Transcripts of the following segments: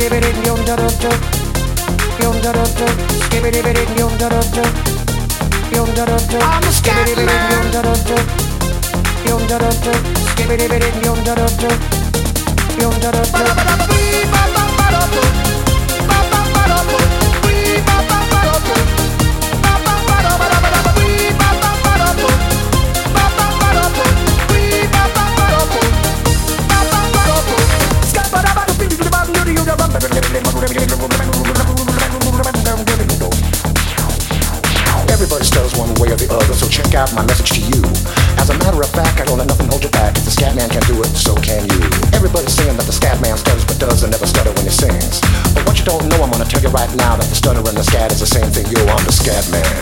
Everybody stutters one way or the other, so check out my message to you. As a matter of fact, I don't let nothing hold you back. If the scat man can do it, so can you. Everybody's saying that the scat man stutters but doesn't never stutter when he sings. But what you don't know, I'm gonna tell you right now, that the stutter and the scat is the same thing. Yo, I'm the scat man.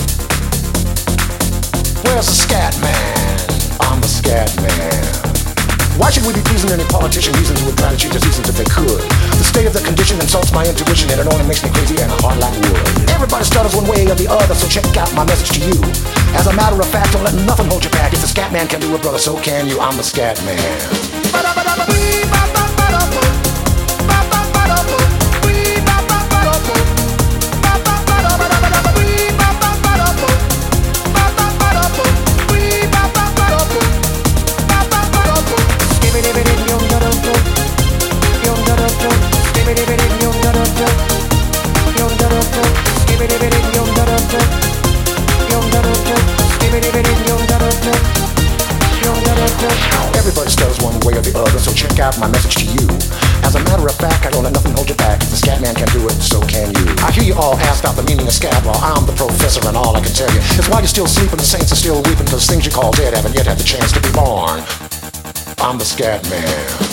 Where's the scat man? I'm the scat man. Why should we be pleasing any politician? Reasons who would try to cheat the seasons if they could. The state of the condition insults my intuition, and it only makes me crazy and hard like wood. Everybody stutters one way or the other, so check out my message to you. As a matter of fact, don't let nothing hold you back. If the scat man can do it, brother, so can you. I'm the scat man. Everybody stutters one way or the other, so check out my message to you. As a matter of fact, I don't let nothing hold you back. If the scat man can do it, so can you. I hear you all ask about the meaning of scat. Well, I'm the professor, and all I can tell you is while you're still sleeping, the saints are still weeping, because things you call dead haven't yet had the chance to be born. I'm the scat man.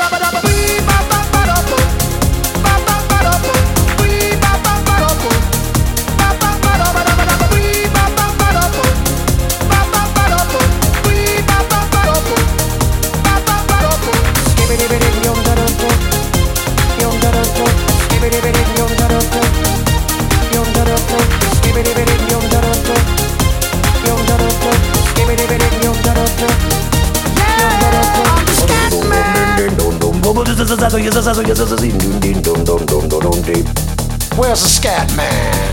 Where's the scat man?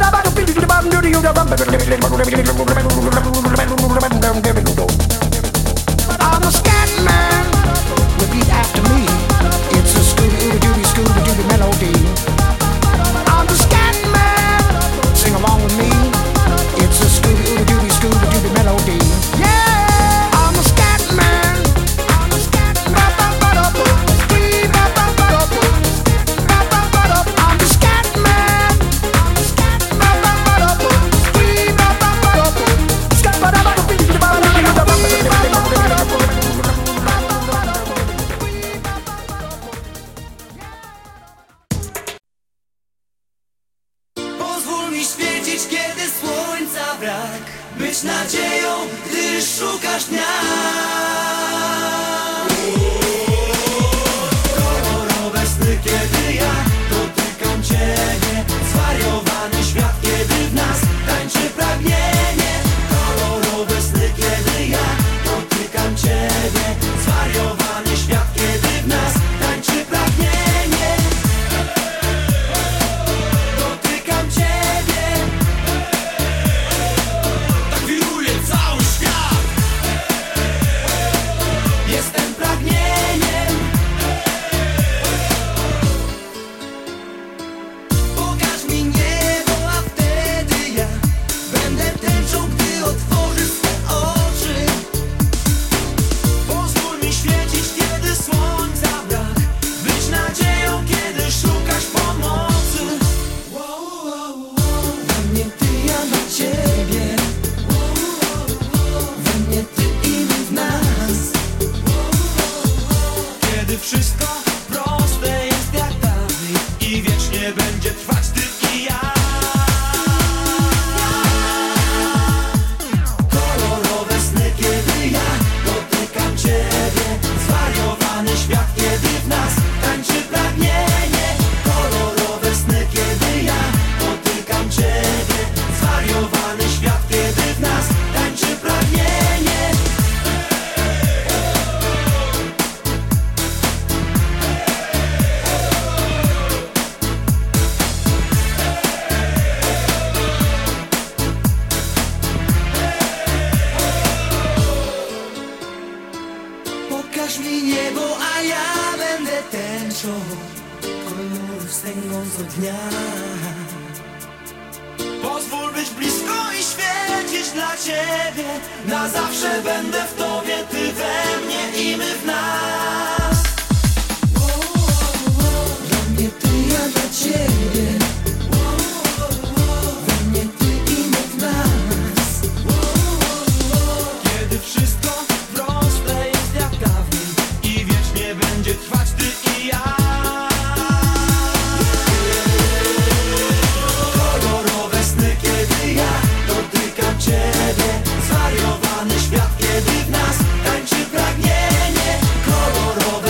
I'm the scat man. Repeat after me. It's a Scooby-Dooby, Scooby-Dooby melody. I'm the scat man. Sing along with me. It's a Scooby-Dooby, Scooby-Dooby melody. Yeah, I'm the scat man. I'm the scat man. I'm the scat man. Pozwól mi świecić, kiedy słońca brak, być nadzieją, gdy szukasz dnia. Kolorowe sny, kiedy ja dotykam Ciebie. Zwariowany świat, kiedy w nas tańczy pragnienie. Kolorowe sny, kiedy ja dotykam Ciebie. Zwariowany świat, kiedy w nas tańczy pragnienie. Dotykam Ciebie. Tak wiruje cały świat. Jestem pragnieniem. Pokaż mi nie wstęgą co dnia. Pozwól być blisko i świecić dla Ciebie. Na zawsze będę w Tobie, Ty we mnie i my w nas. Dla mnie Ty, ja dla Ciebie. We mnie Ty i my w nas. Kiedy wszystko proste jest jak dawniej i wiecznie będzie trwać Ty i ja. Ciebie, zwariowany świat, kiedy w nas tańczy pragnienie. Kolorowe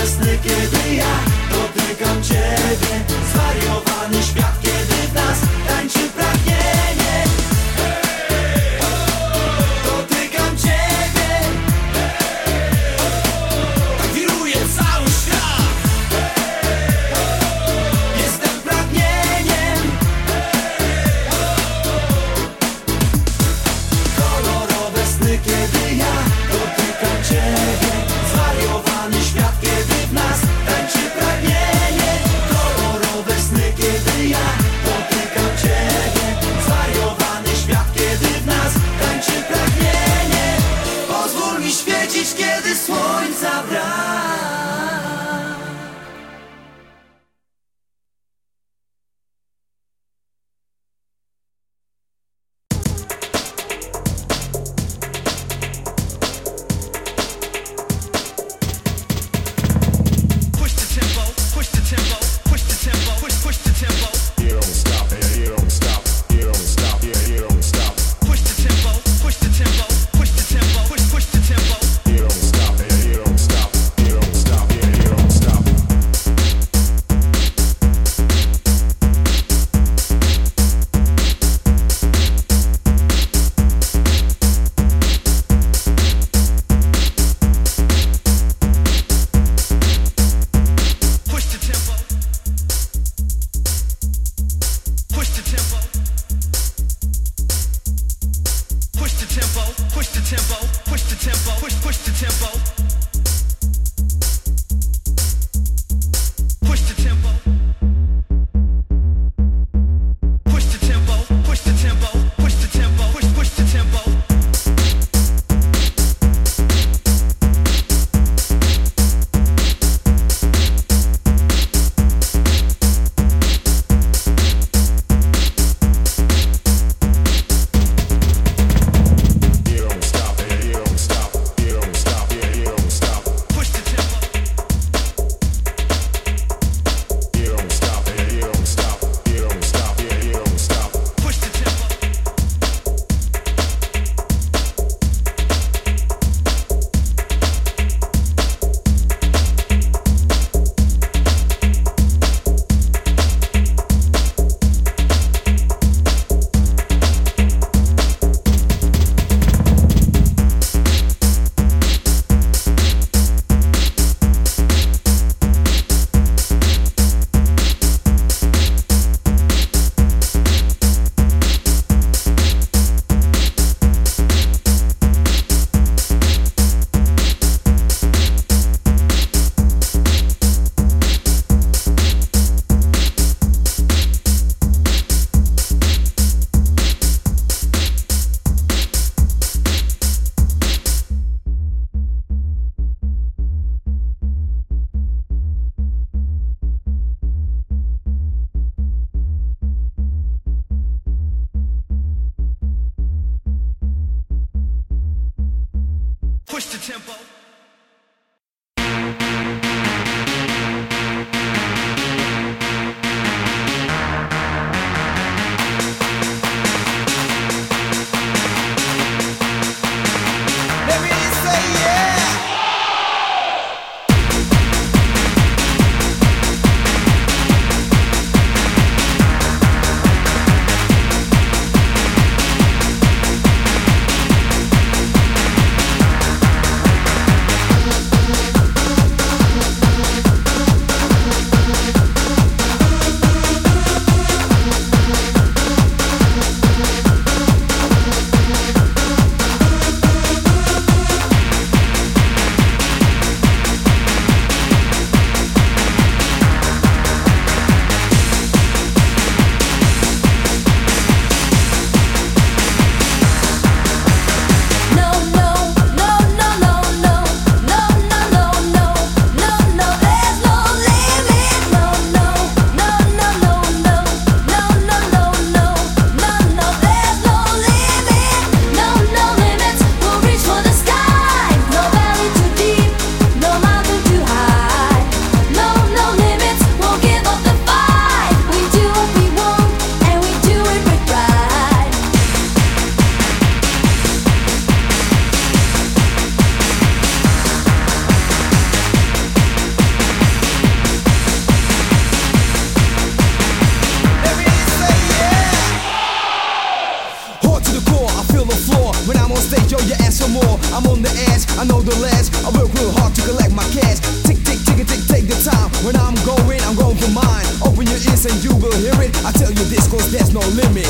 I'm on the edge, I know the ledge. I work real hard to collect my cash. Tick, tick, tick, tick, take the time. When I'm going for mine. Open your ears and you will hear it. I tell you this cause there's no limit.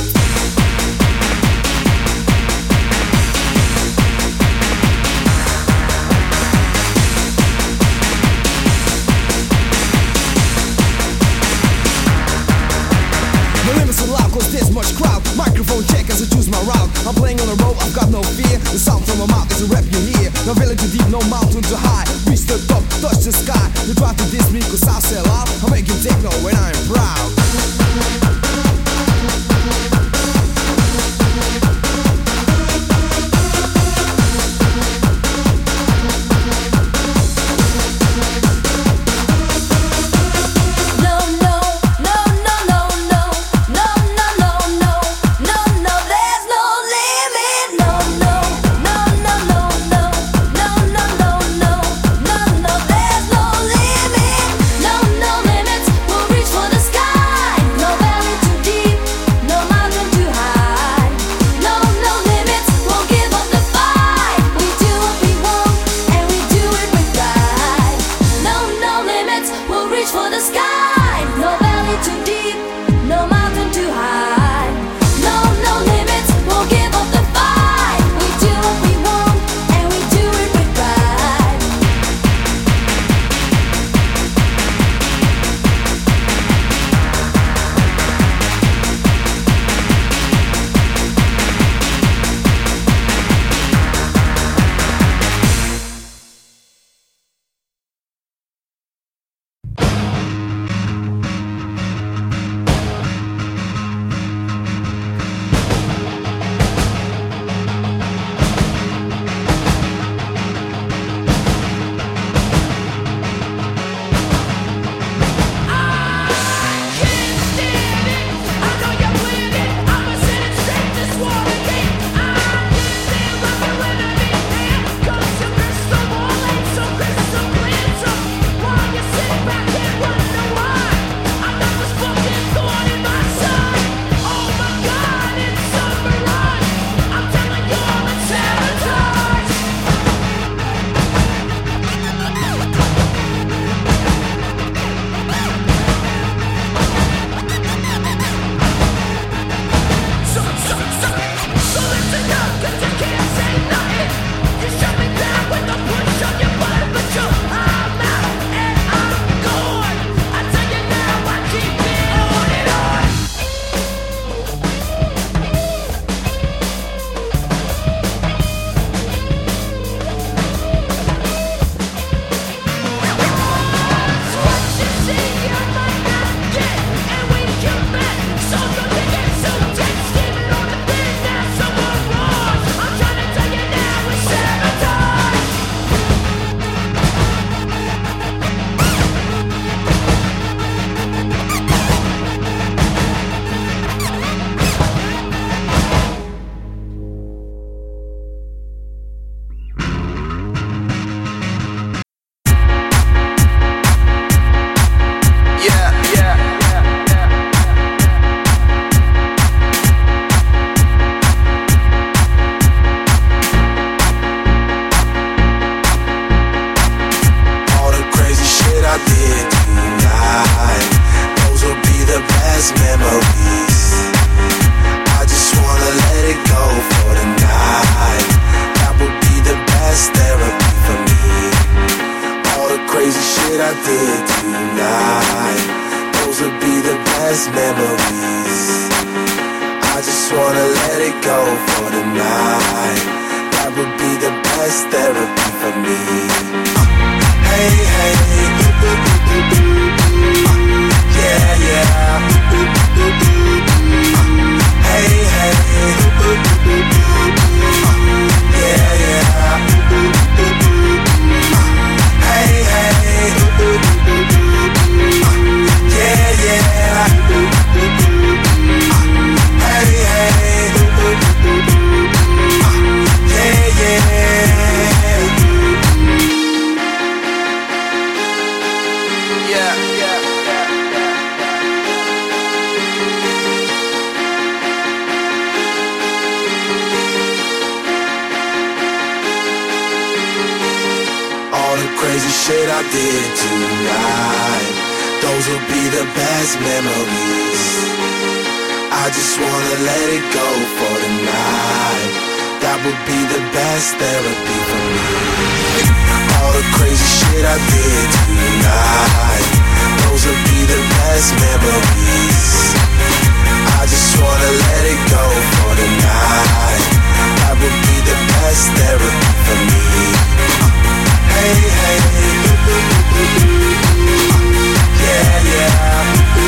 Cause there's much crowd. Microphone check as I choose my route. I'm playing on the road, I've got no fear. The sound from my mouth is a rap you hear. No valley too deep, no mountain too high. Reach the top, touch the sky. You try to diss me cause I sell out. I'm making techno when I'm proud. Yeah. shit I did tonight, those will be the best memories. I just wanna let it go for the night. That would be the best therapy for me. All the crazy shit I did tonight, those will be the best memories. I just wanna let it go for the night. That would be the best therapy for me. Hey, hey, yeah, yeah.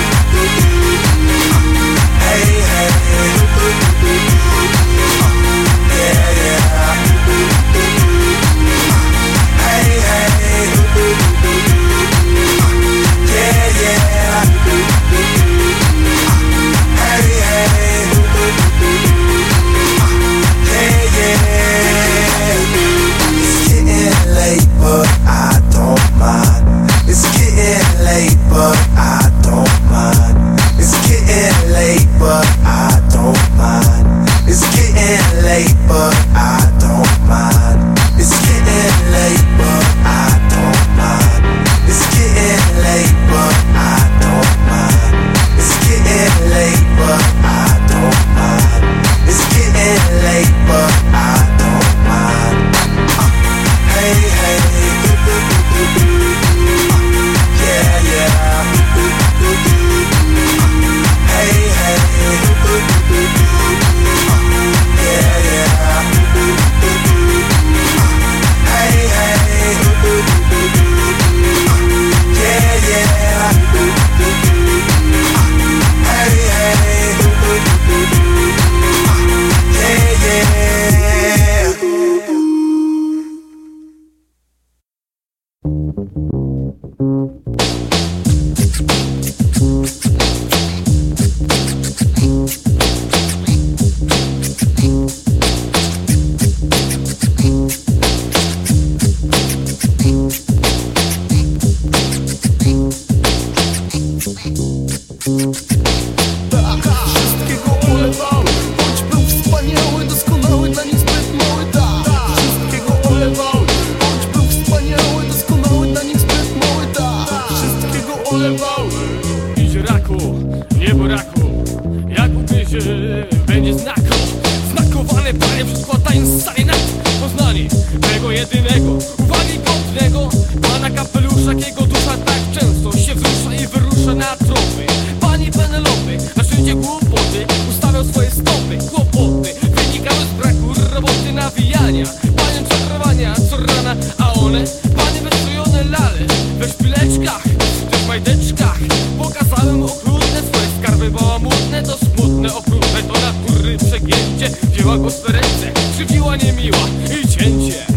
Hey, hey, yeah, yeah. Hey, hey, yeah, yeah. Hey, hey, yeah, yeah. It's getting late, but I don't mind. It's getting late, but I don't mind. It's getting late, but I don't mind. It's getting late, but I don't mind. It's getting late, but I don't mind. It's getting late, but I don't mind. It's getting late, but I don't mind. It's getting late, but I don't mind. Hey, hey, yeah, yeah. Hey, hey, yeah, yeah. Hey, hey, yeah, yeah. Hey, hey, yeah, yeah. Wszystkiego olewał, choć był wspaniały, doskonały, dla nich zbyt mały. Tak, wszystkiego olewał, choć był wspaniały, doskonały, dla nich zbyt mały. Tak, wszystkiego olewał. Idź raku, nie buraku, jak ugryzie, będzie znaku. Znakowane panie przedkładając sali na poznanie tego jedynego, uwagi godnego pana kapelusza, jakiego dusza tak często się wzrusza i wyrusza na tropy. Pani Penelopy na szczycie głupoty ustawiał swoje stopy. Kłopoty wynikały z braku roboty, nawijania, panią czarowania co rana, a one, panie wystrojone lale we szpileczkach czy w majdeczkach. Pokazałem okrutne swoje skarby bałamutne, to smutne, okrutne, to natury przegięcie. Wzięła go w ręce, krzywdziła niemiła i cięcie.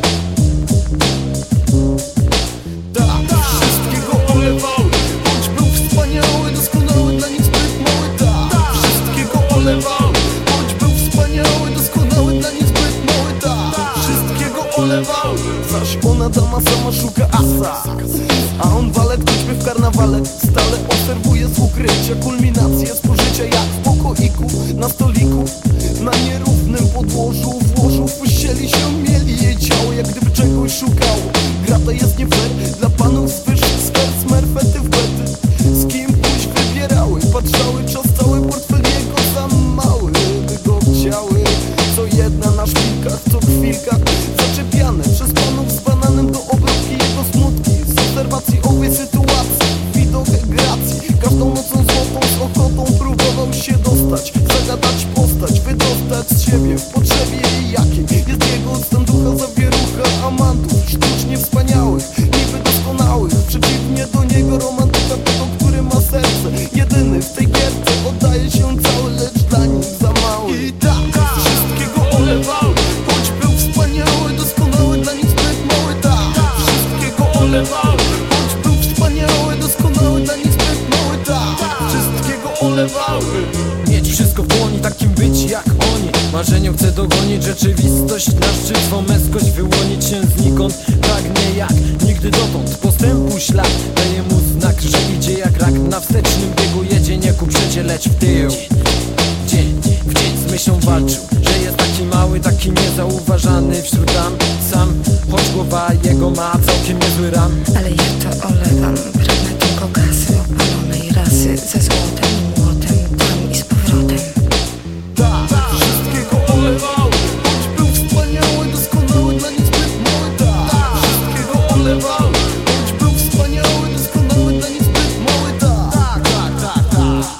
Tak, wszystkiego olewał, choć był wspaniały, doskonały, dla nich zbyt mały. Tak, wszystkiego olewał, choć był wspaniały, doskonały, dla nich zbyt mały. Tak, wszystkiego olewał. Zaś ona dama sama szuka asa, a on walet, choćby w karnawale stale obserwuje z ukrycia kulminację spożycia, jak w pokoiku na stoliku. Na nierównym podłożu włożu puścieli się, mieli jej ciało, jak gdyby czegoś szukało. Grata jest nie fair dla panów z wyższych sfer, smerfety w bety. Z kim pójść wybierały, patrzały czas cały, portfel jego za mały, by go chciały. Co jedna na szpilkach, co chwilka zaczepiane przez panów z bananem do obróbki jego smutki. Z obserwacji owej sytuacji widok gracji, każdą nocą złotą z ochotą próbował się dostać, zagadać postać, wydostać z siebie w potrzebie jakiej jest jego odstęp ducha, zawierucha amantów sztucznie wspaniałych, niby doskonałych. Przeciwnie do niego romantyka, tego, który ma serce jedyny w tej gierce, oddaje się cały, lecz dla nich za mały. I tak, wszystkiego olewał, choć był wspaniały, doskonały, dla nich zbyt mały. Tak, wszystkiego olewał, choć był wspaniały, doskonały, dla nich zbyt mały. Tak, wszystkiego olewały. Mieć wszystko w dłoni, takim być jak oni. Marzeniom chcę dogonić rzeczywistość, na szczyt swą męskość wyłonić się znikąd. Pragnie jak nigdy dotąd postępu ślad, daje mu znak, że idzie jak rak. Na wstecznym biegu jedzie nie ku przecie, lecz w tył. Dzień w dzień z myślą walczył, że jest taki mały, taki niezauważany wśród dam. Sam, choć głowa jego ma co całkiem niezły ram. Ale ja to olewam, pragnę tylko kasy opalonej rasy, ze złotem i młotem, tam i z powrotem. Tak, wszystkiego olewał, choć był wspaniały, doskonały, dla nic zbyt mały. Tak, wszystkiego olewał, choć był wspaniały, doskonały, dla nic zbyt mały. Tak, tak, tak, tak.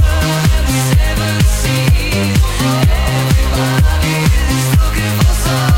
Everybody is looking for some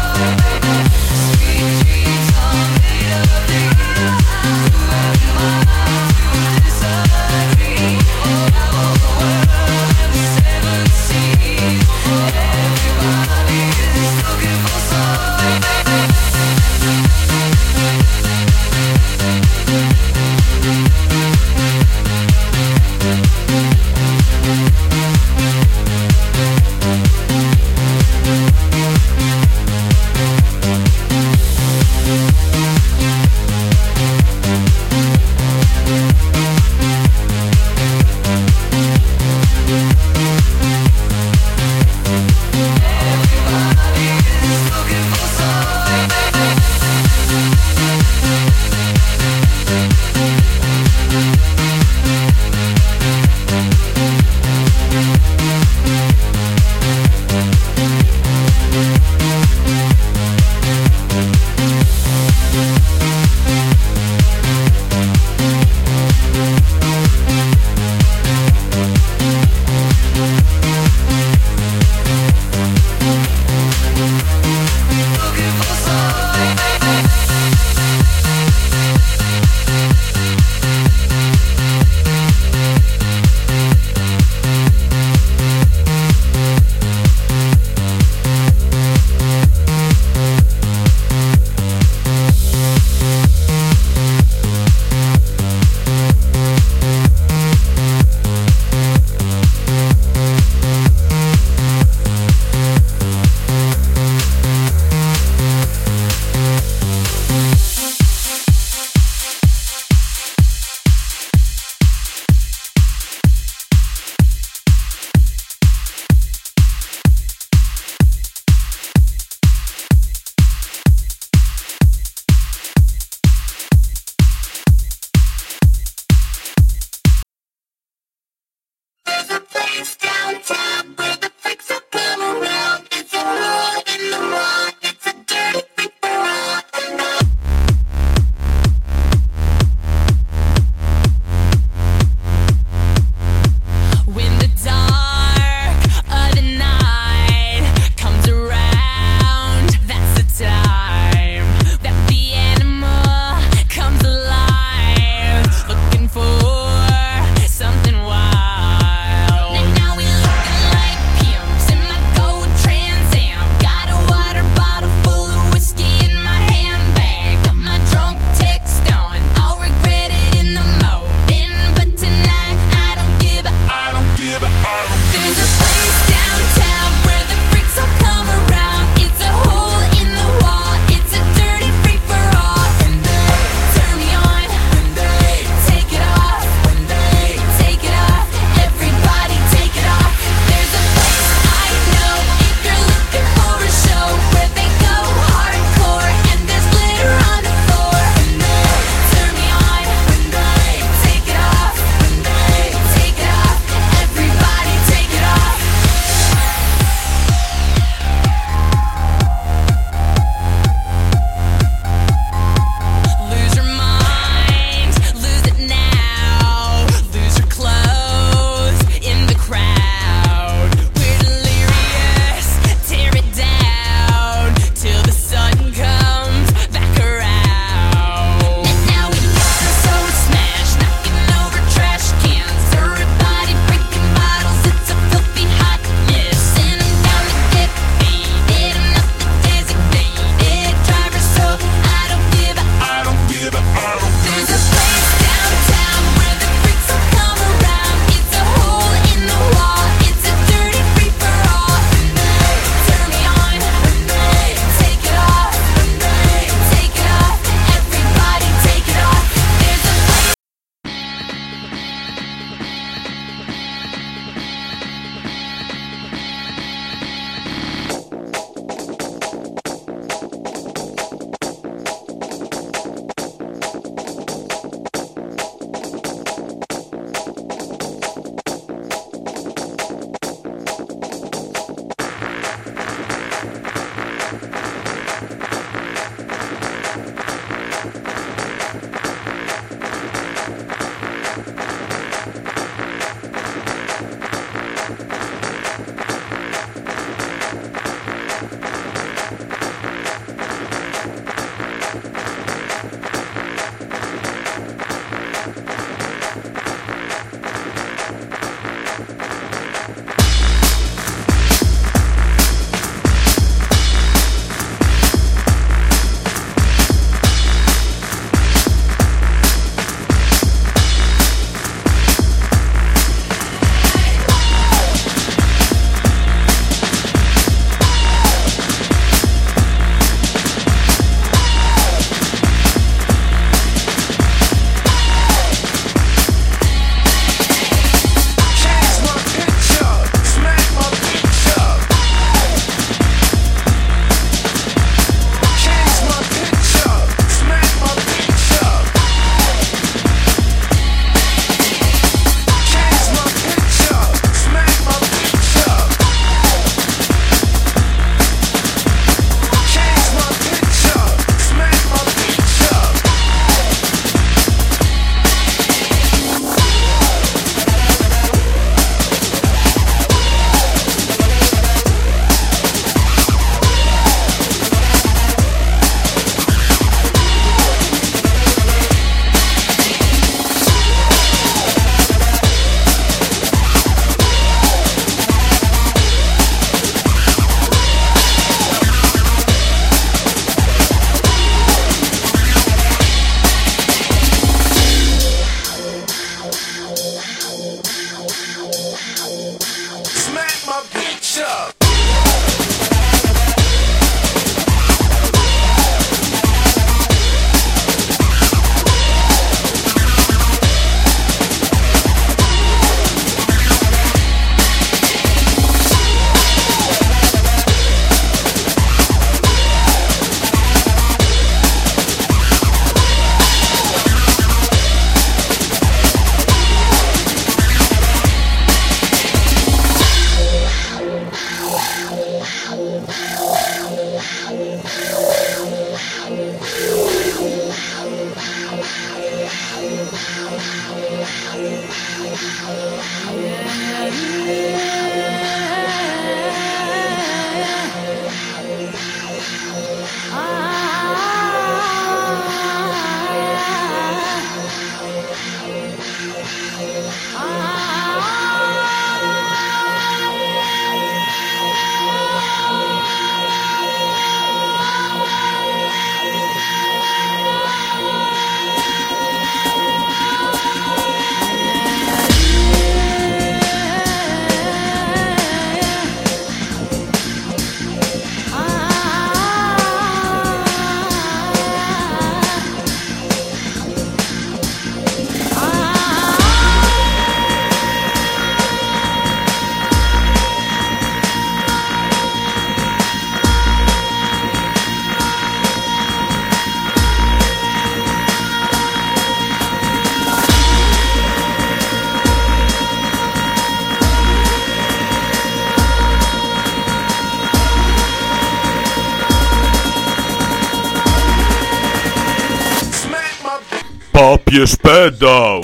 łapiesz pedał.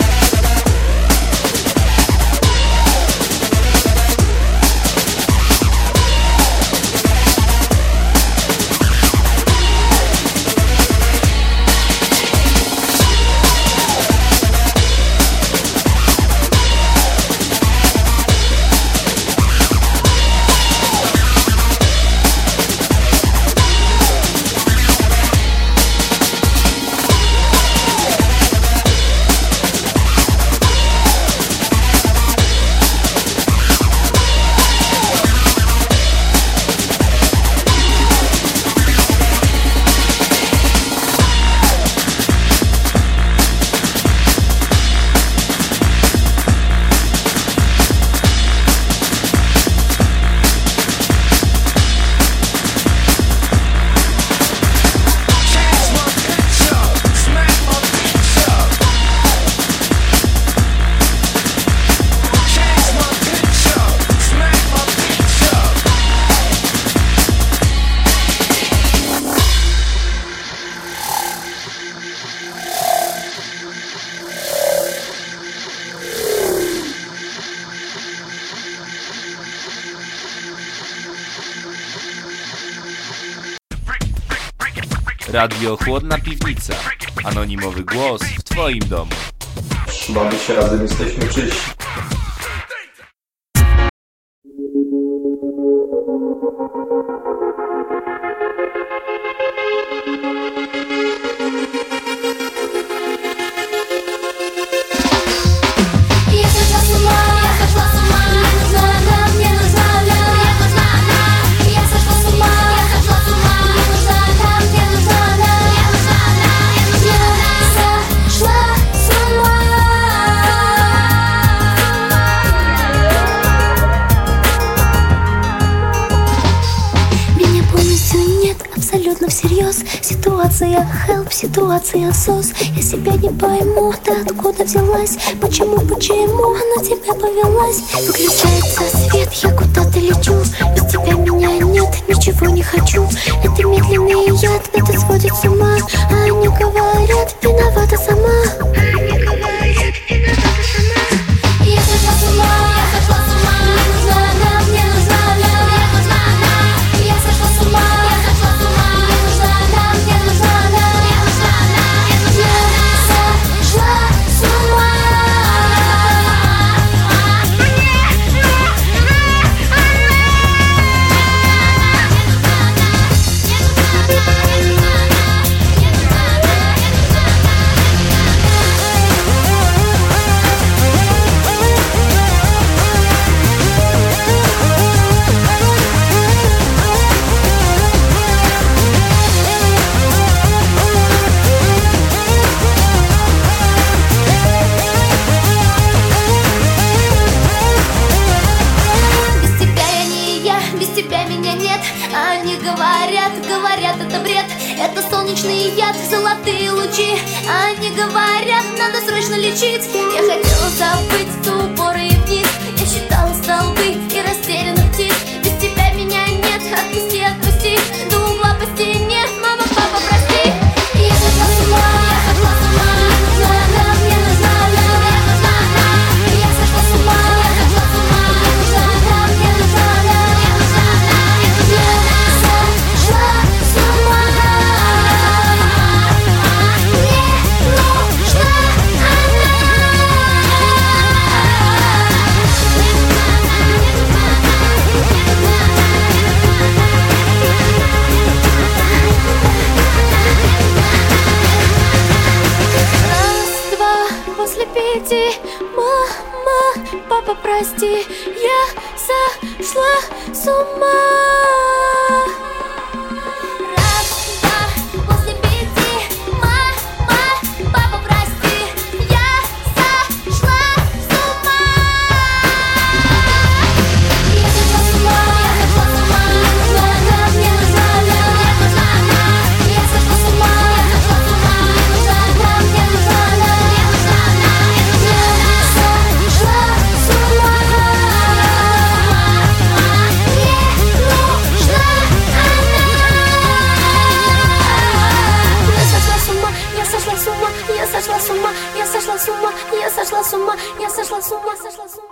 Radio Chłodna Piwnica. Anonimowy głos w Twoim domu. Bawić się razem jesteśmy czyści. Всерьез ситуация help, ситуация сос. Я себя не пойму, ты откуда взялась? Почему она тебя повелась? Выключается свет, я куда-то лечу. Без тебя меня нет, ничего не хочу. Это медленный яд, это сводит с ума. А они говорят, виновата сама. Я сошла с ума, мне нужна она, мне нужна она. Я сошла с ума, мне нужна она, мне нужна она. Я сошла с ума. Говорят, это бред, это солнечный яд, золотые лучи. Они говорят, надо срочно лечить. Я хотела забыть ту упоры и вниз. Я считала столбы и растерянных птиц. Без тебя меня нет, отпусти, отпусти. До угла по стене, мама, папа, прости. Я сошла с ума, мне нужна она, мне нужна она. Я сошла с ума, мне нужна она, мне нужна она. Мама, папа, прости, я сошла с ума. Что с ума, я сошла с ума, я сошла с ума, сошла с ума.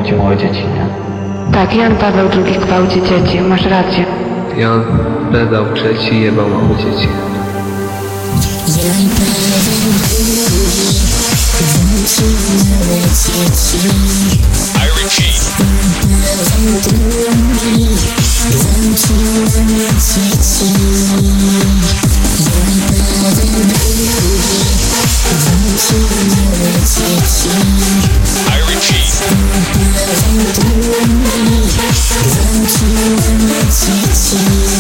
gwałci małe dzieci, nie? Tak, Jan Paweł II gwałci dzieci, masz rację. Jan pedał III jebał małe dzieci. Jan Paweł II gwałcił małe dzieci. Jan Paweł II gwałcił małe dzieci. Jan Paweł II gwałcił małe dzieci. Jan Paweł II gwałcił małe dzieci.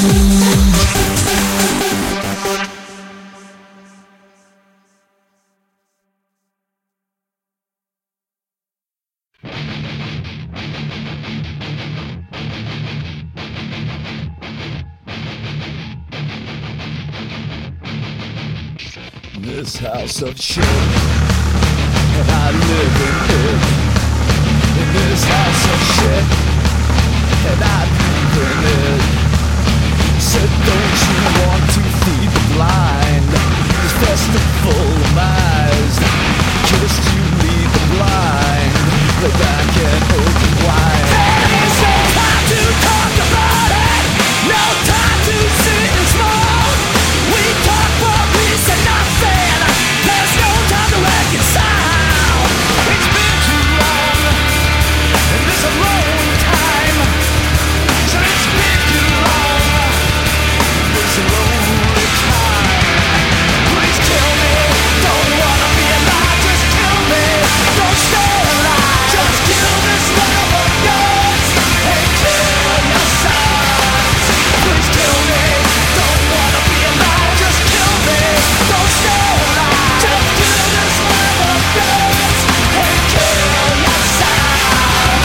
This house of shit, and I live in it. In this house of shit, and I live in it. Said, don't you want to feed the blind? This festival of eyes kissed you, lead the blind. Lay back and open wide. There is no time to talk about it. No time to sit and smoke. We talk but we say nothing. There's no time to reconcile. It's been too long, and this a long time. So it's been too long, this a lonely time. Please kill me, don't wanna be alive. Just kill me, don't stay alive. Just kill this love of yours and kill your sons. Please kill me, don't wanna be alive. Just kill me, don't stay alive. Just kill this love of yours and kill your sons.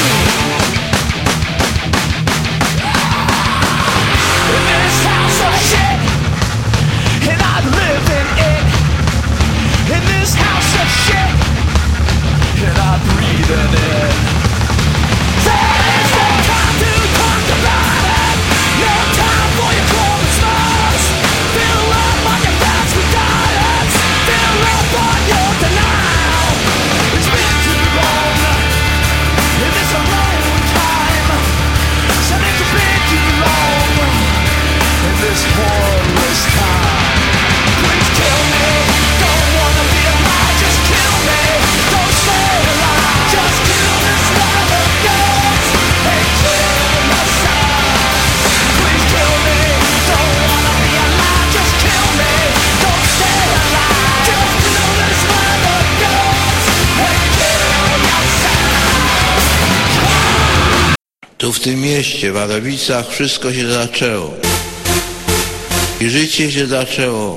In this house of shit, and I live in it. In this house of shit, and I breathe in it. There is no time to talk about it. No time for your Christmas. Fill up on your fast with diets. Fill up on your denial. It's been too long, and it's a long time. So it's been too long, in this horrorless time. Please kill me, don't wanna be alive. Just kill me, don't stay alive. Just kill this love of yours and kill your sons. Please kill me, don't wanna be alive. Just kill me, don't stay alive. Just kill this love of yours and kill your sons. Tu w tym mieście, w Wadowicach, wszystko się zaczęło. I życie się zaczęło.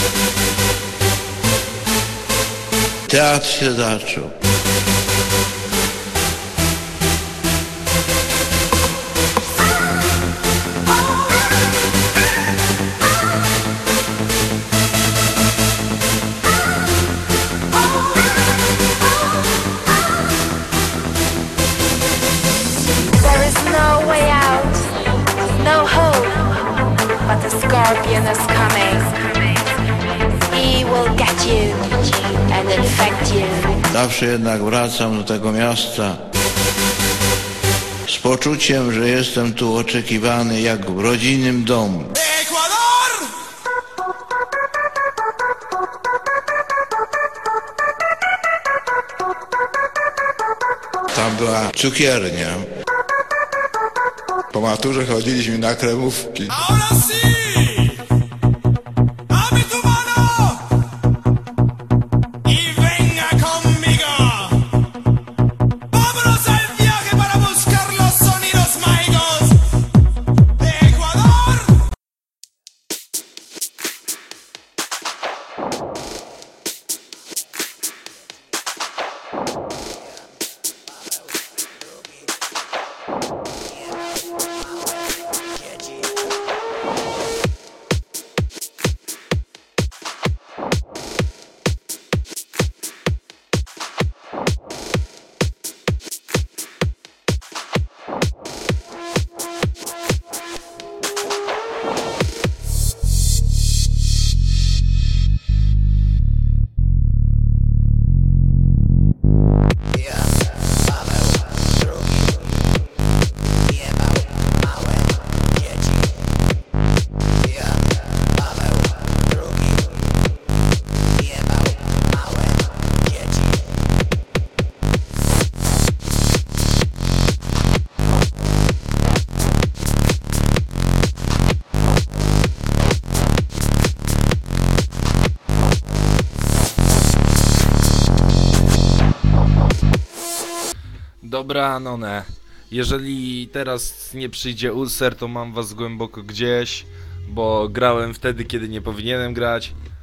Teatr się zaczął. There is no way out, no hope, but the scorpion is coming. He will get you and infect you. Zawsze jednak wracam do tego miasta z poczuciem, że jestem tu oczekiwany jak w rodzinnym domu. Tam była cukiernia. Po maturze chodziliśmy na kremówki. Dobra, Anone. Jeżeli teraz nie przyjdzie Ulcer, to mam was głęboko gdzieś, bo grałem wtedy, kiedy nie powinienem grać.